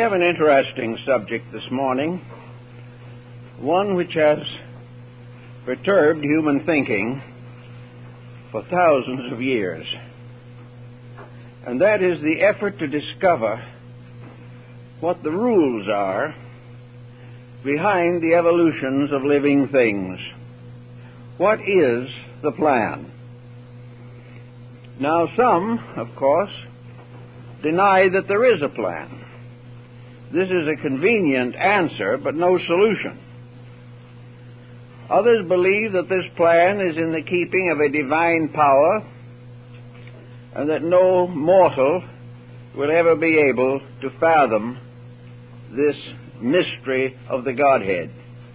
have an interesting subject this morning, one which has perturbed human thinking for thousands of years, and that is the effort to discover what the rules are behind the evolutions of living things. What is the plan? Now, some, of course, deny that there is a plan. This is a convenient answer, but no solution. Others believe that this plan is in the keeping of a divine power and that no mortal will ever be able to fathom this mystery of the Godhead.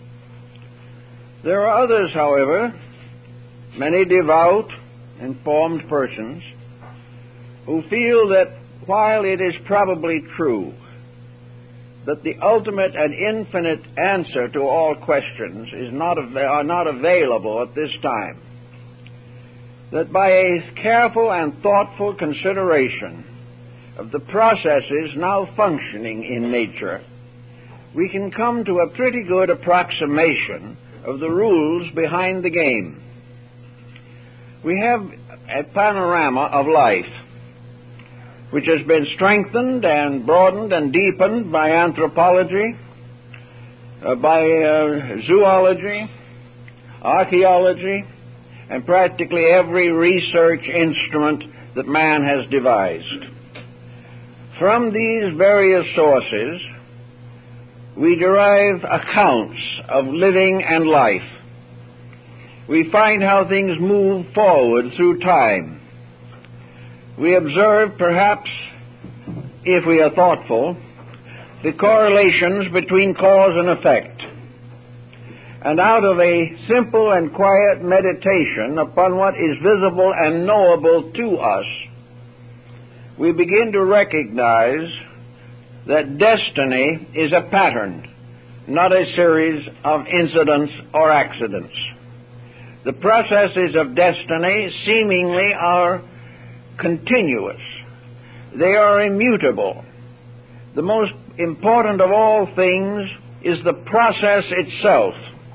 There are others, however, many devout, informed persons, who feel that while it is probably true that the ultimate and infinite answer to all questions are not available at this time, that by a careful and thoughtful consideration of the processes now functioning in nature, we can come to a pretty good approximation of the rules behind the game. We have a panorama of life which has been strengthened and broadened and deepened by anthropology, by zoology, archaeology, and practically every research instrument that man has devised. From these various sources, we derive accounts of living and life. We find how things move forward through time. We observe, perhaps, if we are thoughtful, the correlations between cause and effect. And out of a simple and quiet meditation upon what is visible and knowable to us, we begin to recognize that destiny is a pattern, not a series of incidents or accidents. The processes of destiny seemingly are continuous. They are immutable. The most important of all things is the process itself,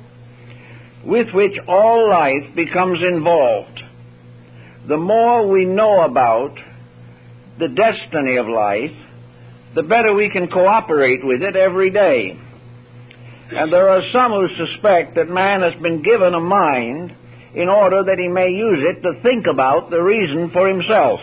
with which all life becomes involved. The more we know about the destiny of life, the better we can cooperate with it every day. And there are some who suspect that man has been given a mind in order that he may use it to think about the reason for himself.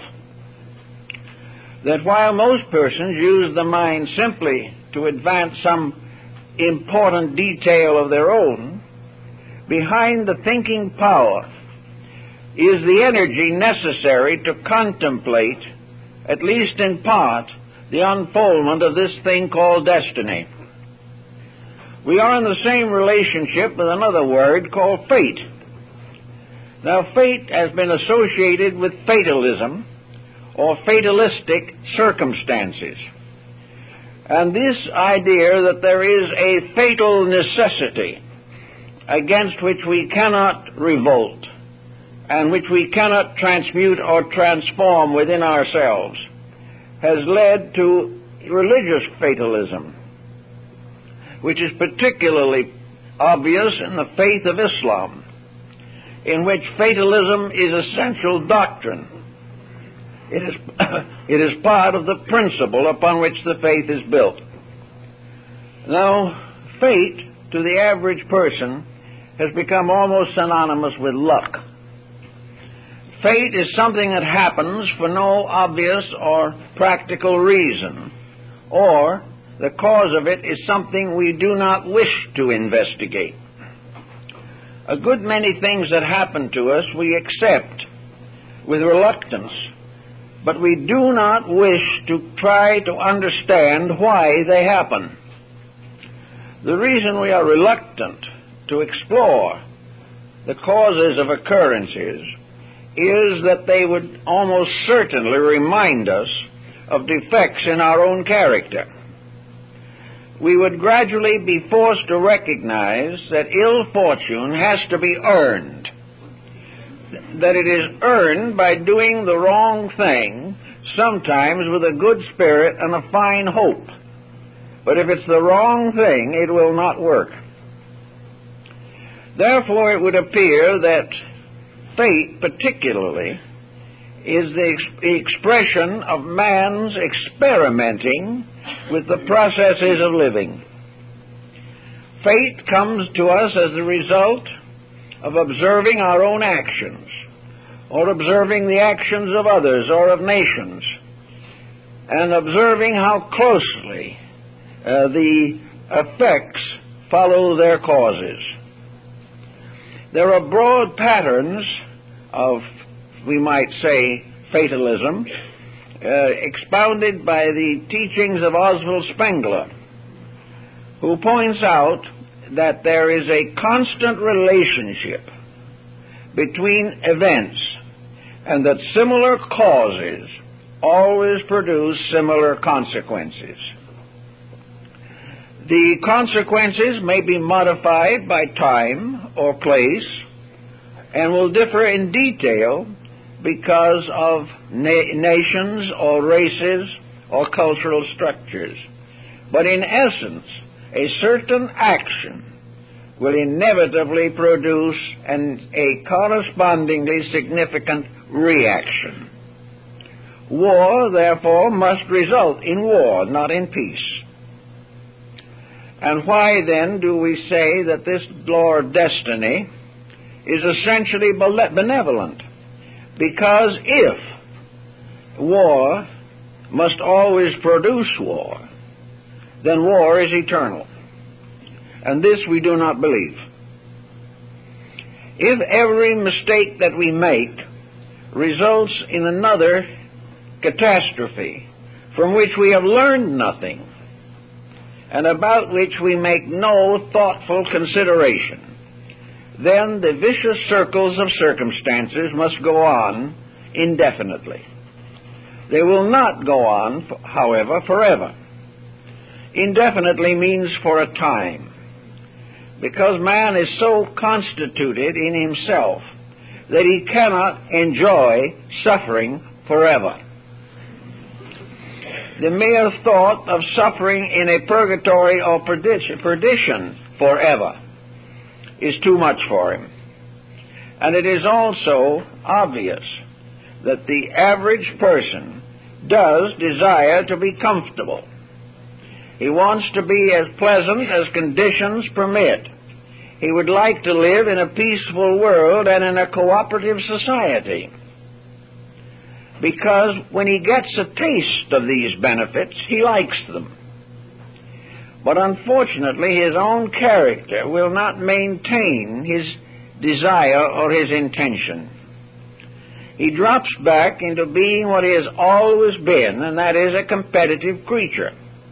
That while most persons use the mind simply to advance some important detail of their own, behind the thinking power is the energy necessary to contemplate, at least in part, the unfoldment of this thing called destiny. We are in the same relationship with another word called fate. Now, fate has been associated with fatalism or fatalistic circumstances. And this idea that there is a fatal necessity against which we cannot revolt and which we cannot transmute or transform within ourselves has led to religious fatalism, which is particularly obvious in the faith of Islam, in which fatalism is essential doctrine. It is part of the principle upon which the faith is built. Now, fate, to the average person, has become almost synonymous with luck. Fate is something that happens for no obvious or practical reason, or the cause of it is something we do not wish to investigate. A good many things that happen to us we accept with reluctance, but we do not wish to try to understand why they happen. The reason we are reluctant to explore the causes of occurrences is that they would almost certainly remind us of defects in our own character. We would gradually be forced to recognize that ill fortune has to be earned, that it is earned by doing the wrong thing, sometimes with a good spirit and a fine hope. But if it's the wrong thing, it will not work. Therefore, it would appear that fate, particularly, is the expression of man's experimenting with the processes of living. Fate comes to us as the result of observing our own actions, or observing the actions of others or of nations, and observing how closely the effects follow their causes. There are broad patterns of, we might say, fatalism, expounded by the teachings of Oswald Spengler, who points out that there is a constant relationship between events and that similar causes always produce similar consequences. The consequences may be modified by time or place and will differ in detail because of nations or races or cultural structures. But in essence, a certain action will inevitably produce a correspondingly significant reaction. War, therefore, must result in war, not in peace. And why, then, do we say that this law of destiny is essentially benevolent? Because if war must always produce war, then war is eternal. And this we do not believe. If every mistake that we make results in another catastrophe from which we have learned nothing, and about which we make no thoughtful consideration, then the vicious circles of circumstances must go on indefinitely. They will not go on, however, forever. Indefinitely means for a time, because man is so constituted in himself that he cannot enjoy suffering forever. The mere thought of suffering in a purgatory or perdition forever is too much for him. And it is also obvious that the average person does desire to be comfortable. He wants to be as pleasant as conditions permit. He would like to live in a peaceful world and in a cooperative society, because when he gets a taste of these benefits, he likes them. But unfortunately, his own character will not maintain his desire or his intention. He drops back into being what he has always been, and that is a competitive creature.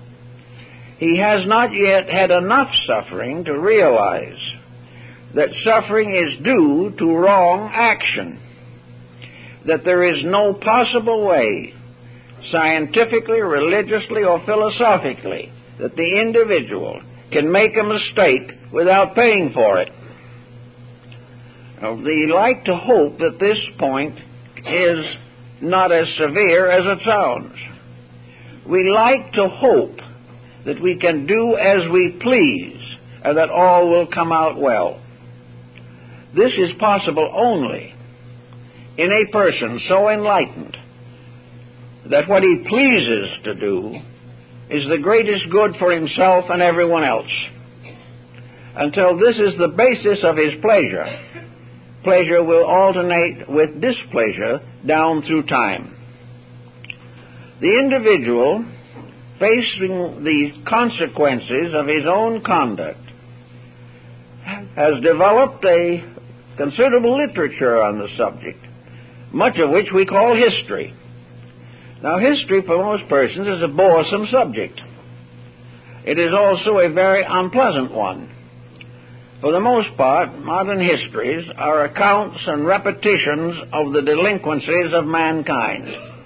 He has not yet had enough suffering to realize that suffering is due to wrong action, that there is no possible way, scientifically, religiously, or philosophically, that the individual can make a mistake without paying for it. Now, we like to hope that this point is not as severe as it sounds. We like to hope that we can do as we please and that all will come out well. This is possible only in a person so enlightened that what he pleases to do is the greatest good for himself and everyone else. Until this is the basis of his pleasure, pleasure will alternate with displeasure down through time. The individual, facing the consequences of his own conduct, has developed a considerable literature on the subject, much of which we call history. Now, history for most persons is a boresome subject. It is also a very unpleasant one. For the most part, modern histories are accounts and repetitions of the delinquencies of mankind.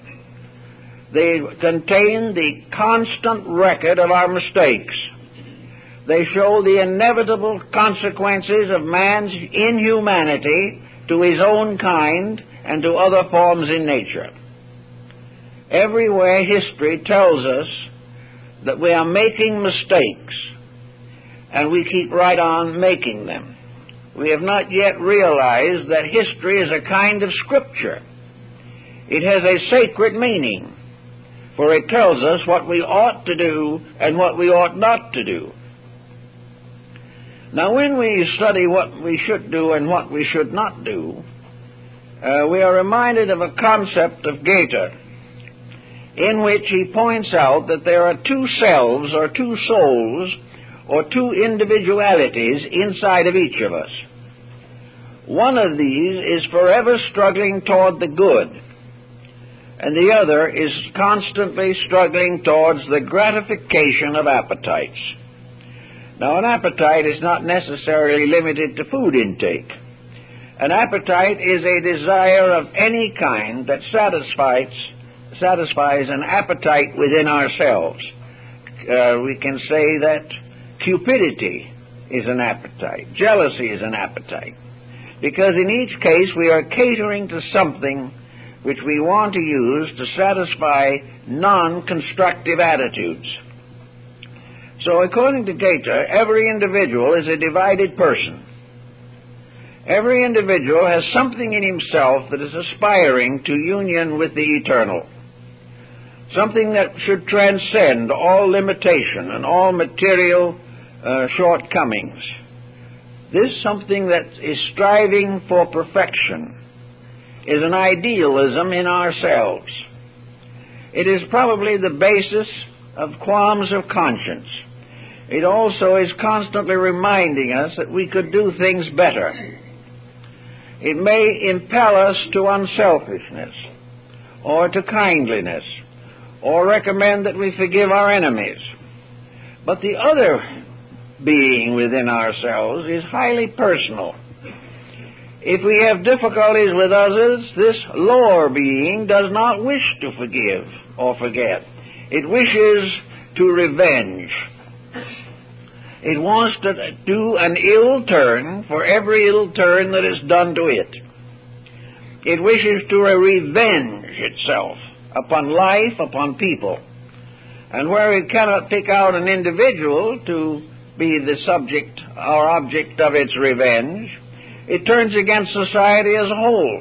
They contain the constant record of our mistakes. They show the inevitable consequences of man's inhumanity to his own kind and to other forms in nature. Everywhere history tells us that we are making mistakes, and we keep right on making them. We have not yet realized that history is a kind of scripture. It has a sacred meaning, for it tells us what we ought to do and what we ought not to do. Now, when we study what we should do and what we should not do, we are reminded of a concept of Goethe, in which he points out that there are two selves, or two souls, or two individualities inside of each of us. One of these is forever struggling toward the good, and the other is constantly struggling towards the gratification of appetites. Now, an appetite is not necessarily limited to food intake. An appetite is a desire of any kind that satisfies an appetite within ourselves. We can say that cupidity is an appetite. Jealousy is an appetite. Because in each case we are catering to something which we want to use to satisfy non-constructive attitudes. So according to Goethe, every individual is a divided person. Every individual has something in himself that is aspiring to union with the eternal, something that should transcend all limitation and all material shortcomings. This something that is striving for perfection is an idealism in ourselves. It is probably the basis of qualms of conscience. It also is constantly reminding us that we could do things better. It may impel us to unselfishness, or to kindliness, or recommend that we forgive our enemies. But the other being within ourselves is highly personal. If we have difficulties with others, this lower being does not wish to forgive or forget. It wishes to revenge. It wants to do an ill turn for every ill turn that is done to it. It wishes to revenge itself upon life, upon people. And where it cannot pick out an individual to be the subject or object of its revenge, it turns against society as a whole,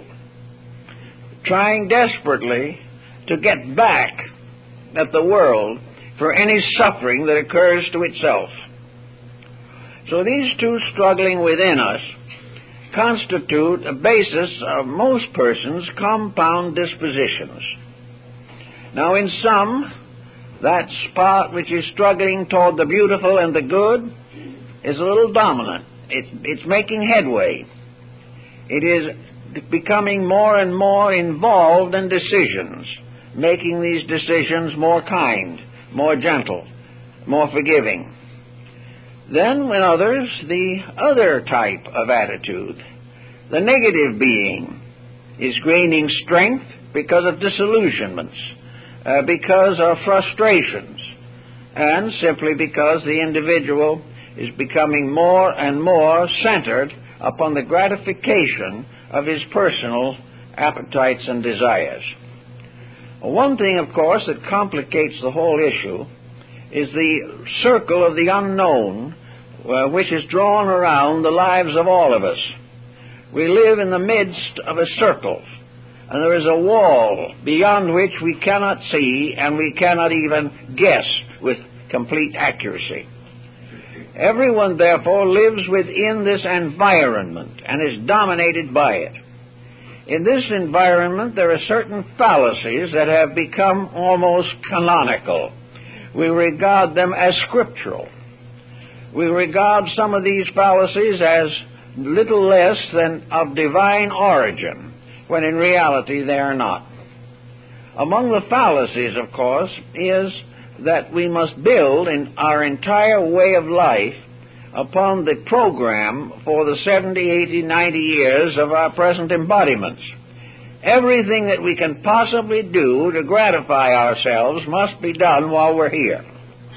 trying desperately to get back at the world for any suffering that occurs to itself. So these two struggling within us constitute a basis of most persons' compound dispositions. Now in some, that spot which is struggling toward the beautiful and the good is a little dominant. It's making headway. It is becoming more and more involved in decisions, making these decisions more kind, more gentle, more forgiving. Then, with others, the other type of attitude, the negative being, is gaining strength because of disillusionments, because of frustrations, and simply because the individual is becoming more and more centered upon the gratification of his personal appetites and desires. One thing, of course, that complicates the whole issue is the circle of the unknown which is drawn around the lives of all of us. We live in the midst of a circle, and there is a wall beyond which we cannot see and we cannot even guess with complete accuracy. Everyone, therefore, lives within this environment and is dominated by it. In this environment, there are certain fallacies that have become almost canonical. We regard them as scriptural. We regard some of these fallacies as little less than of divine origin, when in reality they are not. Among the fallacies, of course, is that we must build in our entire way of life upon the program for the 70, 80, 90 years of our present embodiments. Everything that we can possibly do to gratify ourselves must be done while we're here.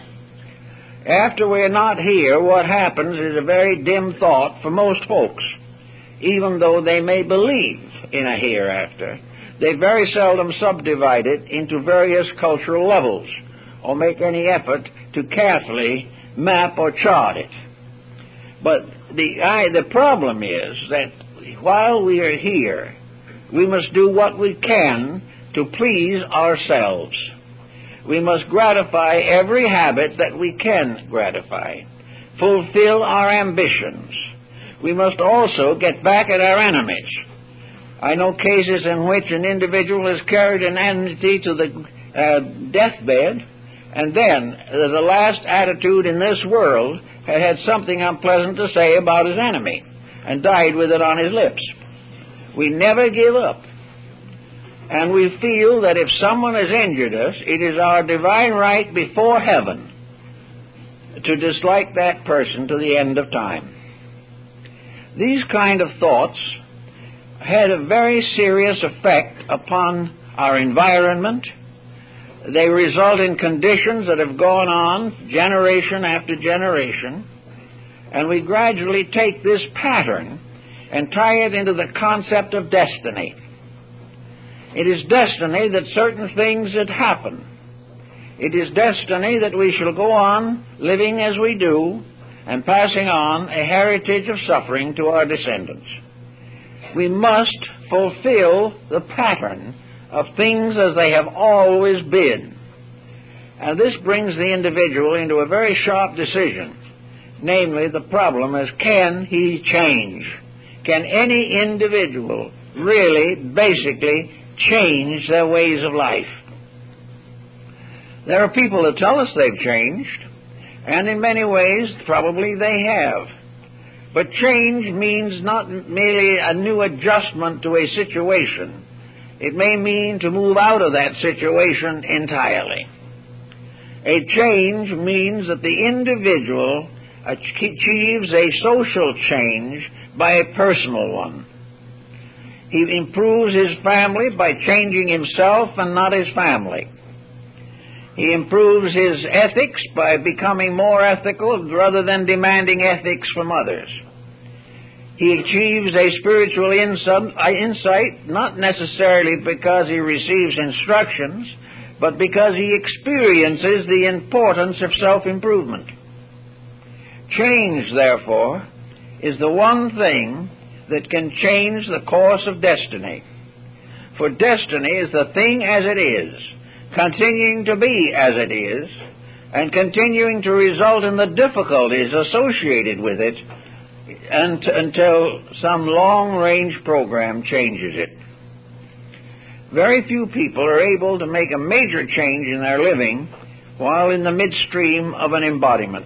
After we're not here, what happens is a very dim thought for most folks. Even though they may believe in a hereafter, they very seldom subdivide it into various cultural levels, or make any effort to carefully map or chart it. But the problem is that while we are here, we must do what we can to please ourselves. We must gratify every habit that we can gratify, fulfill our ambitions. We must also get back at our enemies. I know cases in which an individual has carried an enmity to the deathbed, and then, as a last attitude in this world, had something unpleasant to say about his enemy, and died with it on his lips. We never give up. And we feel that if someone has injured us, it is our divine right before heaven to dislike that person to the end of time. These kind of thoughts had a very serious effect upon our environment. They result in conditions that have gone on generation after generation, and we gradually take this pattern and tie it into the concept of destiny. It is destiny that certain things that happen. It is destiny that we shall go on living as we do and passing on a heritage of suffering to our descendants. We must fulfill the pattern of things as they have always been. And this brings the individual into a very sharp decision, namely the problem is, can he change? Can any individual really, basically, change their ways of life? There are people that tell us they've changed, and in many ways probably they have. But change means not merely a new adjustment to a situation. It may mean to move out of that situation entirely. A change means that the individual achieves a social change by a personal one. He improves his family by changing himself and not his family. He improves his ethics by becoming more ethical rather than demanding ethics from others. He achieves a spiritual insight not necessarily because he receives instructions, but because he experiences the importance of self-improvement. Change, therefore, is the one thing that can change the course of destiny. For destiny is the thing as it is, continuing to be as it is, and continuing to result in the difficulties associated with it until some long-range program changes it. Very few people are able to make a major change in their living while in the midstream of an embodiment.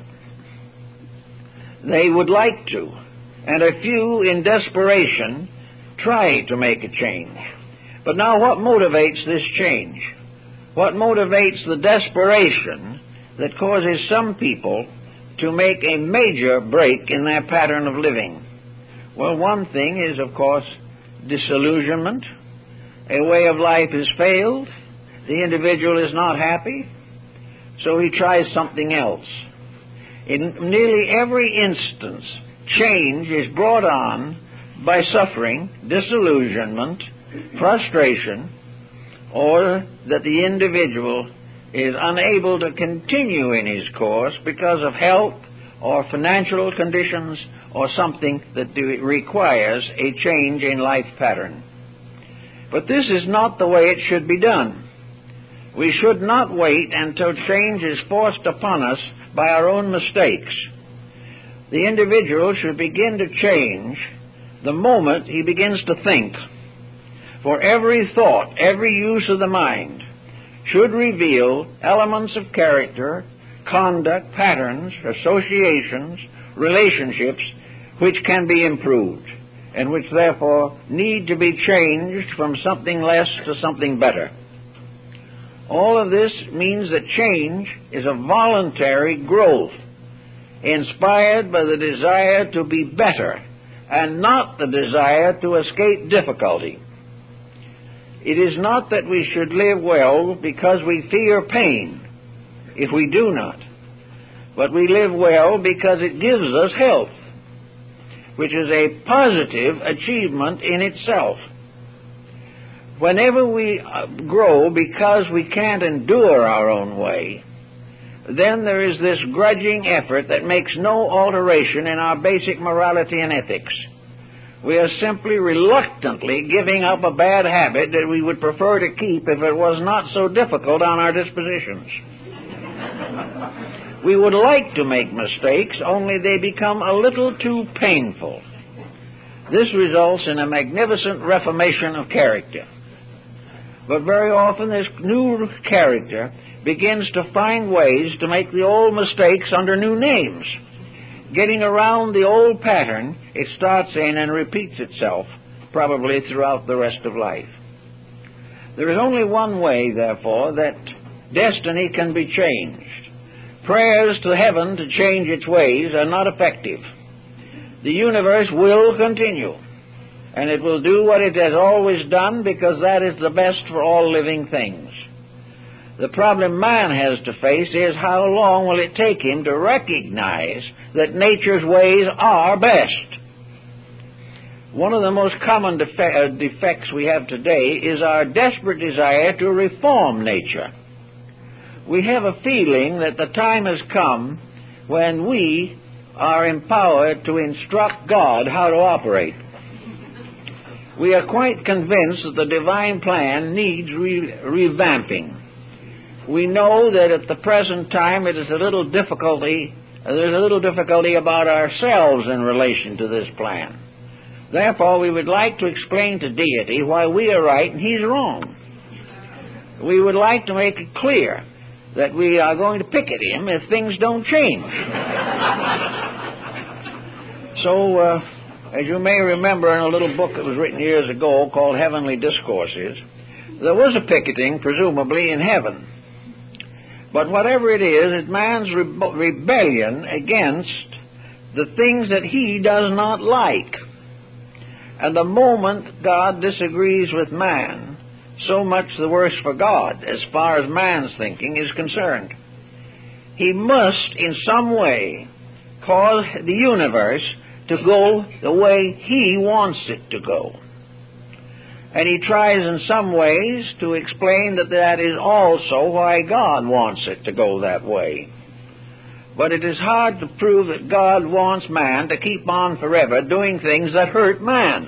They would like to, and a few in desperation try to make a change. But now what motivates this change? What motivates the desperation that causes some people to make a major break in their pattern of living? Well, one thing is, of course, disillusionment. A way of life has failed. The individual is not happy, so he tries something else. In nearly every instance, change is brought on by suffering, disillusionment, frustration, or that the individual is unable to continue in his course because of health or financial conditions or something that requires a change in life pattern. But this is not the way it should be done. We should not wait until change is forced upon us by our own mistakes. The individual should begin to change the moment he begins to think. For every thought, every use of the mind should reveal elements of character, conduct, patterns, associations, relationships which can be improved and which therefore need to be changed from something less to something better. All of this means that change is a voluntary growth inspired by the desire to be better and not the desire to escape difficulty. It is not that we should live well because we fear pain, if we do not, but we live well because it gives us health, which is a positive achievement in itself. Whenever we grow because we can't endure our own way, then there is this grudging effort that makes no alteration in our basic morality and ethics. We are simply reluctantly giving up a bad habit that we would prefer to keep if it was not so difficult on our dispositions. We would like to make mistakes, only they become a little too painful. This results in a magnificent reformation of character. But very often this new character begins to find ways to make the old mistakes under new names. Getting around the old pattern, it starts in and repeats itself, probably throughout the rest of life. There is only one way, therefore, that destiny can be changed. Prayers to heaven to change its ways are not effective. The universe will continue, and it will do what it has always done because that is the best for all living things. The problem man has to face is how long will it take him to recognize that nature's ways are best. One of the most common defects we have today is our desperate desire to reform nature. We have a feeling that the time has come when we are empowered to instruct God how to operate. We are quite convinced that the divine plan needs revamping. We know that at the present time there's a little difficulty about ourselves in relation to this plan. Therefore, we would like to explain to deity why we are right and he's wrong. We would like to make it clear that we are going to picket him if things don't change. So, as you may remember in a little book that was written years ago called Heavenly Discourses, there was a picketing, presumably, in heaven. But whatever it is, it's man's rebellion against the things that he does not like. And the moment God disagrees with man, so much the worse for God, as far as man's thinking is concerned. He must, in some way, cause the universe to go the way he wants it to go. And he tries in some ways to explain that that is also why God wants it to go that way. But it is hard to prove that God wants man to keep on forever doing things that hurt man,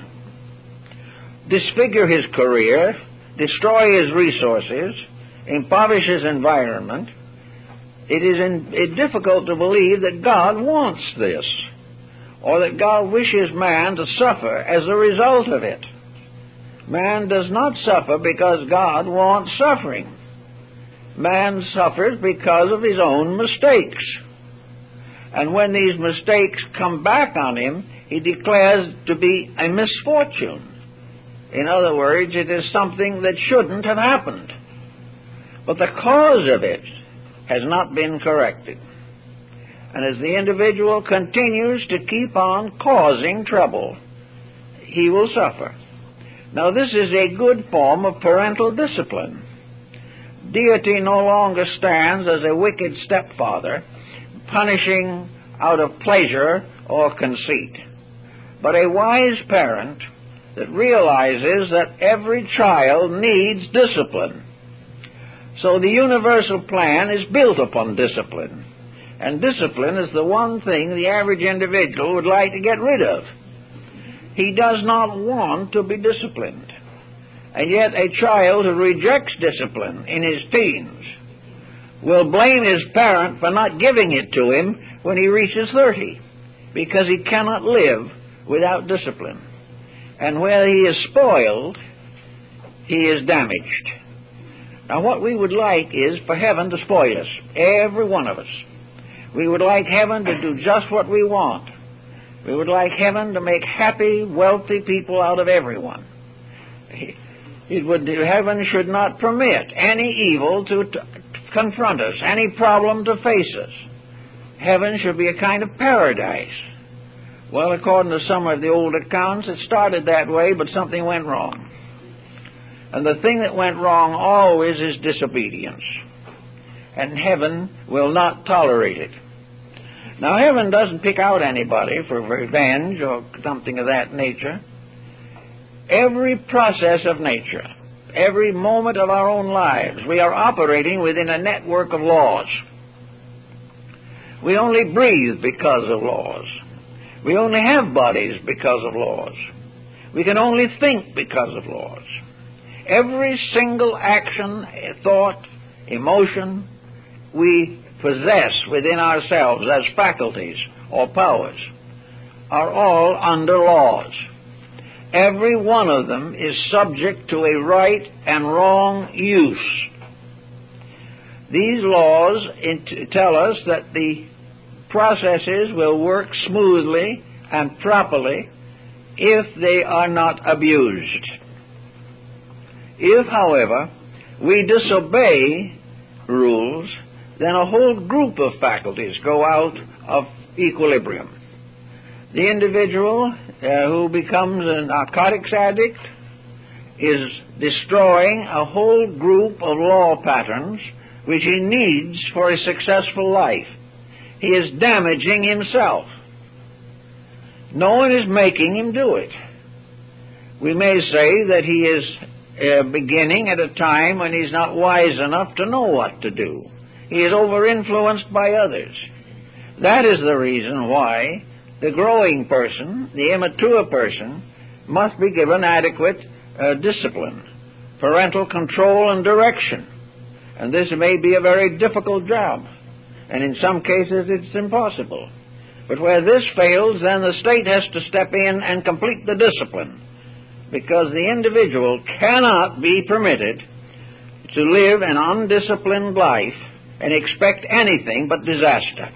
disfigure his career, destroy his resources, impoverish his environment. It is difficult to believe that God wants this, or that God wishes man to suffer as a result of it. Man does not suffer because God wants suffering. Man suffers because of his own mistakes. And when these mistakes come back on him, he declares to be a misfortune. In other words, it is something that shouldn't have happened. But the cause of it has not been corrected. And as the individual continues to keep on causing trouble, he will suffer. Now, this is a good form of parental discipline. Deity no longer stands as a wicked stepfather, punishing out of pleasure or conceit, but a wise parent that realizes that every child needs discipline. So the universal plan is built upon discipline, and discipline is the one thing the average individual would like to get rid of. He does not want to be disciplined. And yet a child who rejects discipline in his teens will blame his parent for not giving it to him when he reaches 30, because he cannot live without discipline. And where he is spoiled, he is damaged. Now, what we would like is for heaven to spoil us, every one of us. We would like heaven to do just what we want. We would like heaven to make happy, wealthy people out of everyone. Heaven should not permit any evil to confront us, any problem to face us. Heaven should be a kind of paradise. Well, according to some of the old accounts, it started that way, but something went wrong. And the thing that went wrong always is disobedience. And heaven will not tolerate it. Now, heaven doesn't pick out anybody for revenge or something of that nature. Every process of nature, every moment of our own lives, we are operating within a network of laws. We only breathe because of laws. We only have bodies because of laws. We can only think because of laws. Every single action, thought, emotion we possess within ourselves as faculties or powers are all under laws. Every one of them is subject to a right and wrong use. These laws tell us that the processes will work smoothly and properly if they are not abused. If, however, we disobey rules, then a whole group of faculties go out of equilibrium. The individual who becomes a narcotics addict is destroying a whole group of law patterns which he needs for a successful life. He is damaging himself. No one is making him do it. We may say that he is beginning at a time when he's not wise enough to know what to do. He is over-influenced by others. That is the reason why the growing person, the immature person, must be given adequate discipline, parental control and direction. And this may be a very difficult job, and in some cases it's impossible. But where this fails, then the state has to step in and complete the discipline, because the individual cannot be permitted to live an undisciplined life and expect anything but disaster.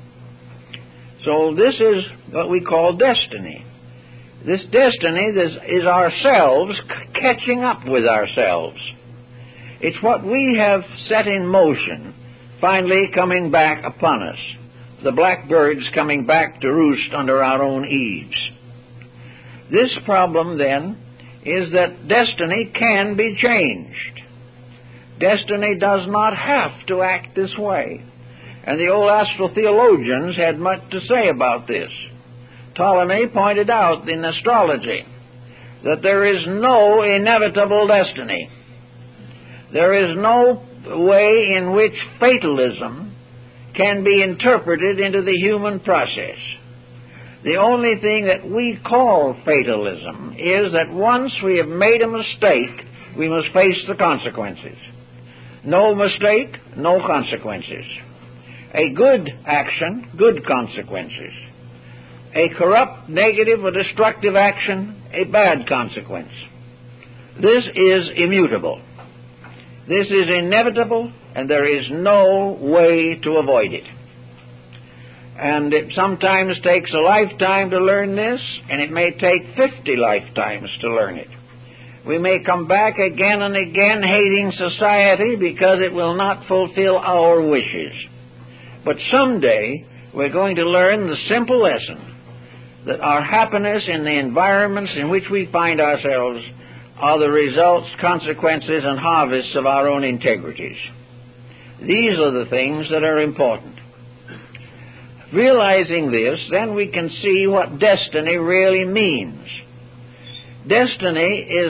So this is what we call destiny. This destiny is ourselves catching up with ourselves. It's what we have set in motion finally coming back upon us. The blackbirds coming back to roost under our own eaves. This problem, then, is that destiny can be changed. Destiny does not have to act this way. And the old astral theologians had much to say about this. Ptolemy pointed out in astrology that there is no inevitable destiny. There is no way in which fatalism can be interpreted into the human process. The only thing that we call fatalism is that once we have made a mistake, we must face the consequences. No mistake, no consequences. A good action, good consequences. A corrupt, negative, or destructive action, a bad consequence. This is immutable. This is inevitable, and there is no way to avoid it. And it sometimes takes a lifetime to learn this, and it may take 50 lifetimes to learn it. We may come back again and again hating society because it will not fulfill our wishes. But someday we're going to learn the simple lesson that our happiness in the environments in which we find ourselves are the results, consequences, and harvests of our own integrities. These are the things that are important. Realizing this, then we can see what destiny really means. Destiny is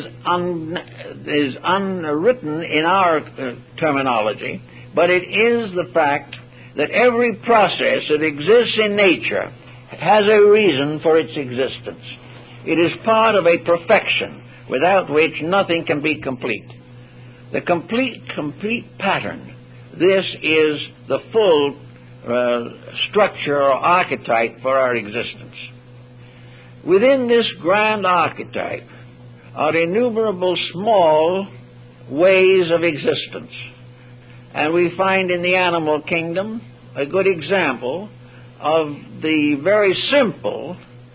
unwritten in our terminology, but it is the fact that every process that exists in nature has a reason for its existence. It is part of a perfection without which nothing can be complete. The complete pattern. This is the full structure or archetype for our existence. Within this grand archetype are innumerable small ways of existence. And we find in the animal kingdom a good example of the very simple,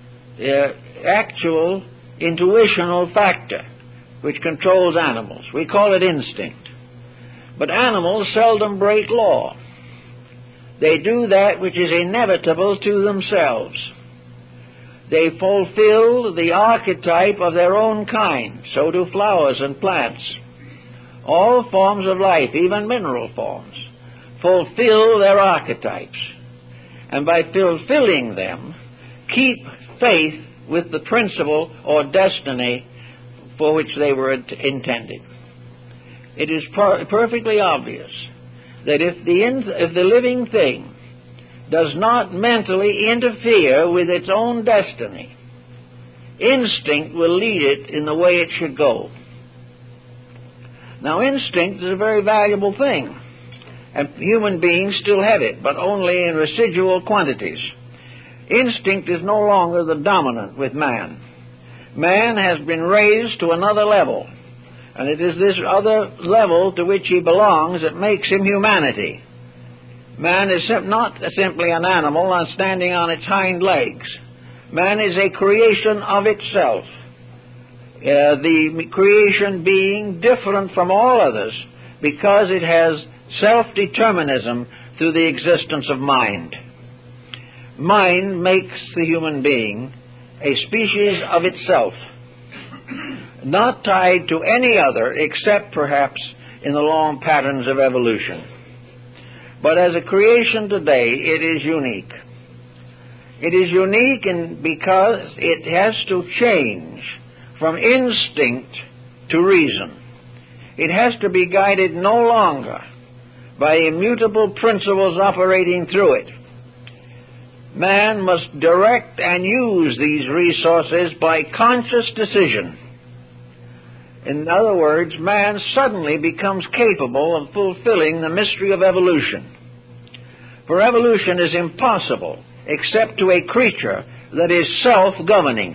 actual intuitional factor which controls animals. We call it instinct. But animals seldom break law. They do that which is inevitable to themselves. They fulfill the archetype of their own kind. So do flowers and plants. All forms of life, even mineral forms, fulfill their archetypes. And by fulfilling them, keep faith with the principle or destiny for which they were intended. It is perfectly obvious that if the living thing does not mentally interfere with its own destiny. Instinct will lead it in the way it should go. Now, instinct is a very valuable thing, and human beings still have it, but only in residual quantities. Instinct is no longer the dominant with man. Man has been raised to another level, and it is this other level to which he belongs that makes him humanity. Man is not simply an animal standing on its hind legs. Man is a creation of itself, the creation being different from all others because it has self-determinism through the existence of mind. Mind makes the human being a species of itself, not tied to any other except perhaps in the long patterns of evolution. But as a creation today, it is unique. It is unique because it has to change from instinct to reason. It has to be guided no longer by immutable principles operating through it. Man must direct and use these resources by conscious decision. In other words, man suddenly becomes capable of fulfilling the mystery of evolution. For evolution is impossible except to a creature that is self-governing.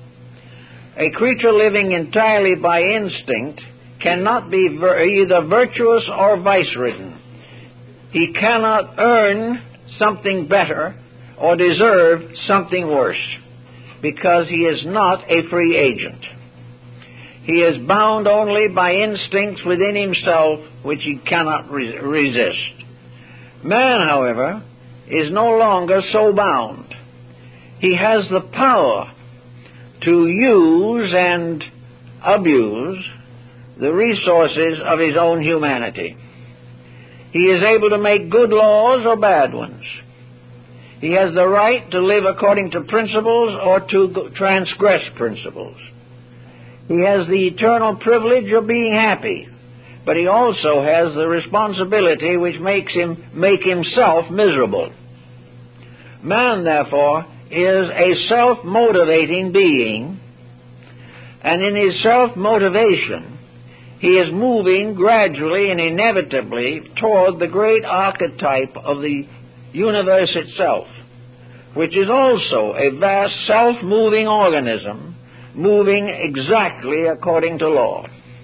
A creature living entirely by instinct cannot be either virtuous or vice-ridden. He cannot earn something better or deserve something worse, because he is not a free agent. He is bound only by instincts within himself which he cannot resist. Man, however, is no longer so bound. He has the power to use and abuse the resources of his own humanity. He is able to make good laws or bad ones. He has the right to live according to principles or to transgress principles. He has the eternal privilege of being happy, but he also has the responsibility which makes him make himself miserable. Man, therefore, is a self-motivating being, and in his self-motivation, he is moving gradually and inevitably toward the great archetype of the universe itself, which is also a vast self-moving organism, moving exactly according to law.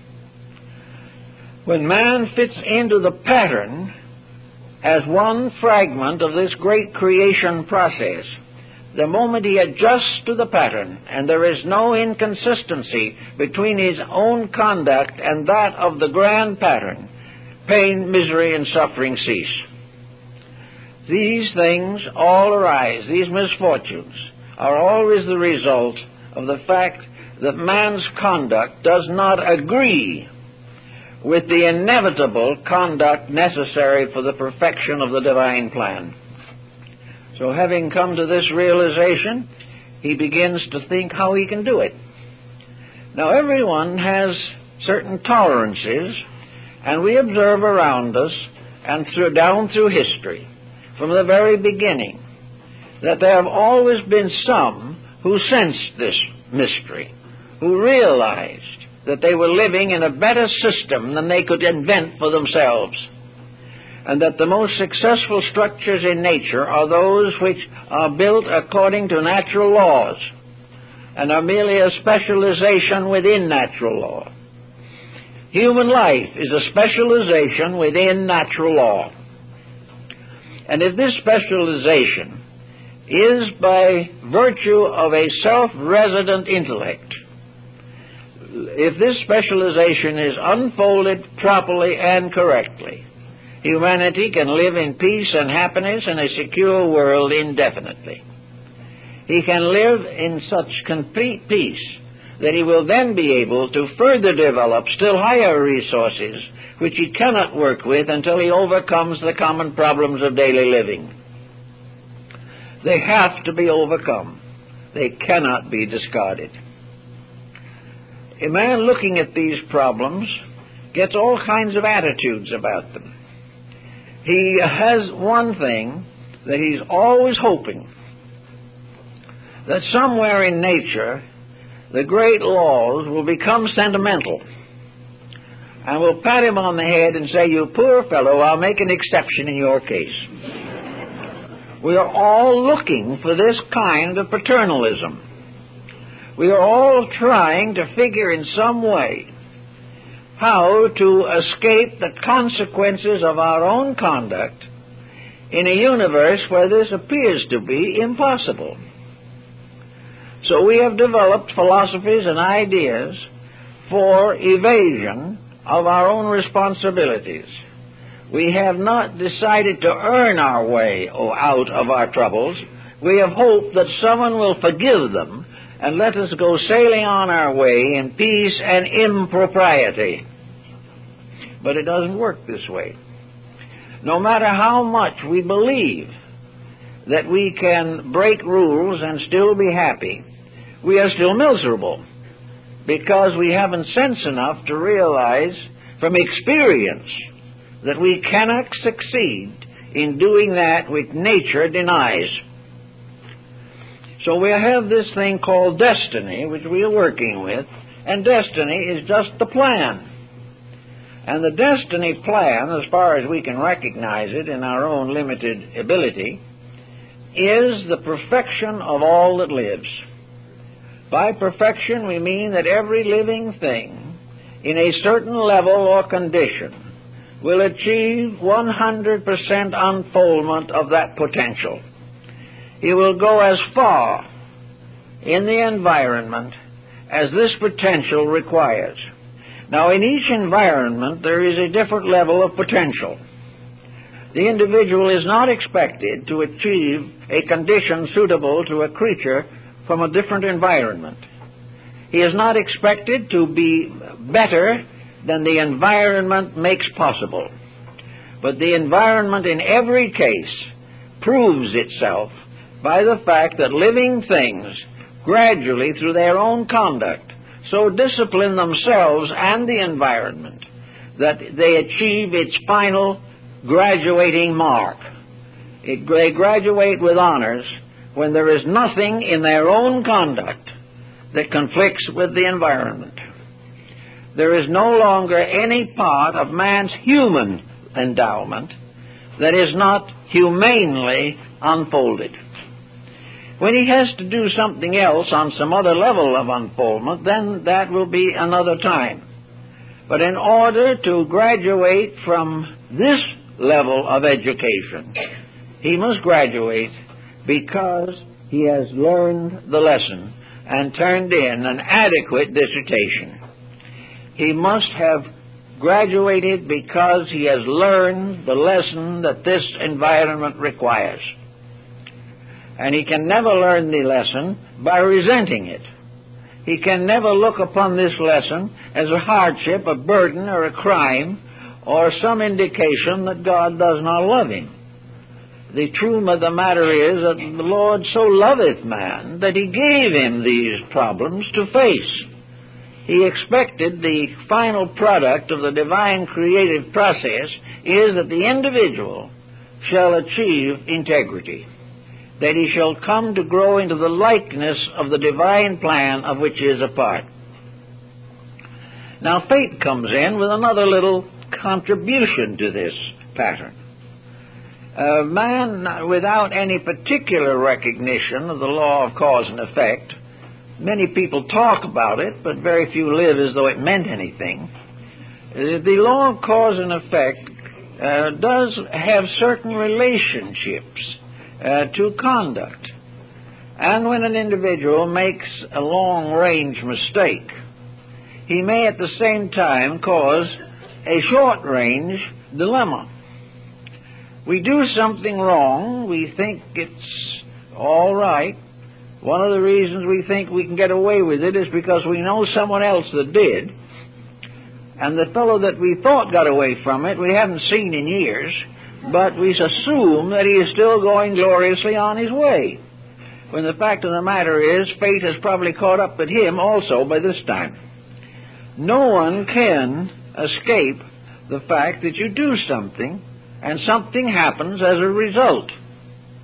When man fits into the pattern as one fragment of this great creation process, the moment he adjusts to the pattern and there is no inconsistency between his own conduct and that of the grand pattern, pain, misery, and suffering cease. These things all arise, these misfortunes, are always the result of the fact that man's conduct does not agree with the inevitable conduct necessary for the perfection of the divine plan. So having come to this realization, he begins to think how he can do it. Now, everyone has certain tolerances, and we observe around us and down through history, from the very beginning, that there have always been some who sensed this mystery, who realized that they were living in a better system than they could invent for themselves, and that the most successful structures in nature are those which are built according to natural laws and are merely a specialization within natural law. Human life is a specialization within natural law. And if this specialization is by virtue of a self-resident intellect, if this specialization is unfolded properly and correctly, humanity can live in peace and happiness in a secure world indefinitely. He can live in such complete peace that he will then be able to further develop still higher resources which he cannot work with until he overcomes the common problems of daily living. They have to be overcome. They cannot be discarded. A man looking at these problems gets all kinds of attitudes about them. He has one thing that he's always hoping that somewhere in nature the great laws will become sentimental and will pat him on the head and say, "You poor fellow, I'll make an exception in your case." We are all looking for this kind of paternalism. We are all trying to figure in some way how to escape the consequences of our own conduct in a universe where this appears to be impossible. So we have developed philosophies and ideas for evasion of our own responsibilities. We have not decided to earn our way out of our troubles. We have hoped that someone will forgive them and let us go sailing on our way in peace and impropriety. But it doesn't work this way. No matter how much we believe that we can break rules and still be happy, we are still miserable because we haven't sense enough to realize from experience that we cannot succeed in doing that which nature denies. So we have this thing called destiny, which we are working with, and destiny is just the plan. And the destiny plan, as far as we can recognize it in our own limited ability, is the perfection of all that lives. By perfection, we mean that every living thing in a certain level or condition will achieve 100% unfoldment of that potential. He will go as far in the environment as this potential requires. Now, in each environment, there is a different level of potential. The individual is not expected to achieve a condition suitable to a creature from a different environment. He is not expected to be better than the environment makes possible. But the environment in every case proves itself by the fact that living things gradually, through their own conduct, so discipline themselves and the environment that they achieve its final graduating mark. They graduate with honors when there is nothing in their own conduct that conflicts with the environment. There is no longer any part of man's human endowment that is not humanely unfolded. When he has to do something else on some other level of unfoldment, then that will be another time. But in order to graduate from this level of education, he must graduate because he has learned the lesson and turned in an adequate dissertation. He must have graduated because he has learned the lesson that this environment requires. And he can never learn the lesson by resenting it. He can never look upon this lesson as a hardship, a burden, or a crime, or some indication that God does not love him. The truth of the matter is that the Lord so loveth man that he gave him these problems to face. He expected the final product of the divine creative process is that the individual shall achieve integrity, that he shall come to grow into the likeness of the divine plan of which he is a part. Now, fate comes in with another little contribution to this pattern. Man, without any particular recognition of the law of cause and effect, many people talk about it, but very few live as though it meant anything. The law of cause and effect does have certain relationships to conduct. And when an individual makes a long-range mistake, he may at the same time cause a short-range dilemma. We do something wrong, we think it's all right. One of the reasons we think we can get away with it is because we know someone else that did, and the fellow that we thought got away from it we haven't seen in years, but we assume that he is still going gloriously on his way, when the fact of the matter is fate has probably caught up with him also by this time. No one can escape the fact that you do something and something happens as a result.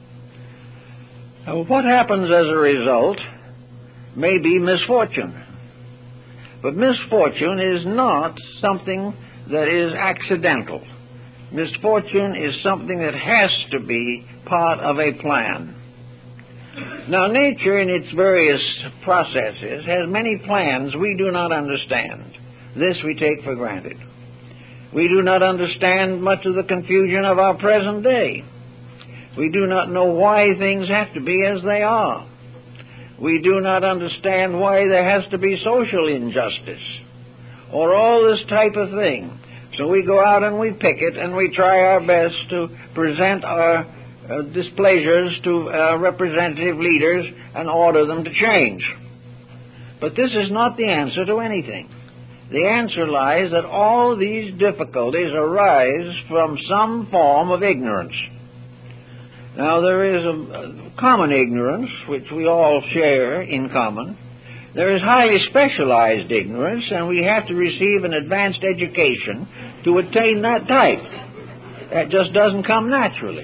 What happens as a result may be misfortune. But misfortune is not something that is accidental. Misfortune is something that has to be part of a plan. Now, nature in its various processes has many plans we do not understand. This we take for granted. We do not understand much of the confusion of our present day. We do not know why things have to be as they are. We do not understand why there has to be social injustice or all this type of thing. So we go out and we picket and we try our best to present our displeasures to representative leaders and order them to change. But this is not the answer to anything. The answer lies that all these difficulties arise from some form of ignorance. Now, there is a common ignorance, which we all share in common. There is highly specialized ignorance, and we have to receive an advanced education to attain that type. That just doesn't come naturally.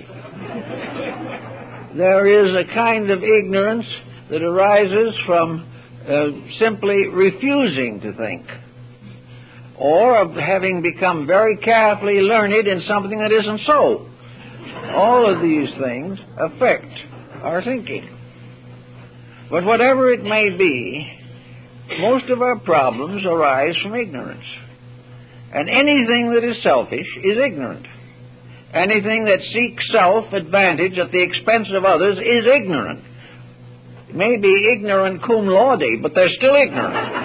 There is a kind of ignorance that arises from simply refusing to think, or of having become very carefully learned in something that isn't so. All of these things affect our thinking. But whatever it may be, most of our problems arise from ignorance. And anything that is selfish is ignorant. Anything that seeks self-advantage at the expense of others is ignorant. It may be ignorant cum laude, but they're still ignorant.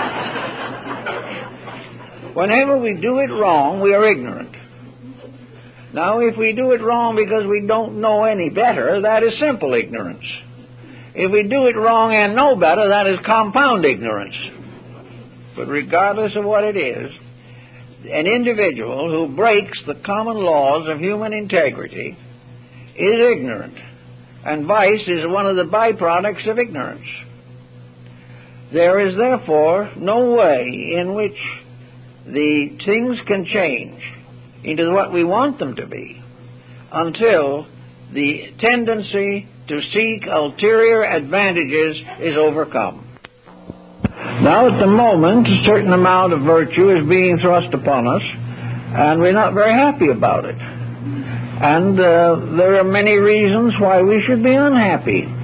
Whenever we do it wrong, we are ignorant. Now, if we do it wrong because we don't know any better, that is simple ignorance. If we do it wrong and know better, that is compound ignorance. But regardless of what it is, an individual who breaks the common laws of human integrity is ignorant, and vice is one of the byproducts of ignorance. There is therefore no way in which the things can change into what we want them to be until the tendency to seek ulterior advantages is overcome. Now, at the moment, a certain amount of virtue is being thrust upon us, and we're not very happy about it. And there are many reasons why we should be unhappy.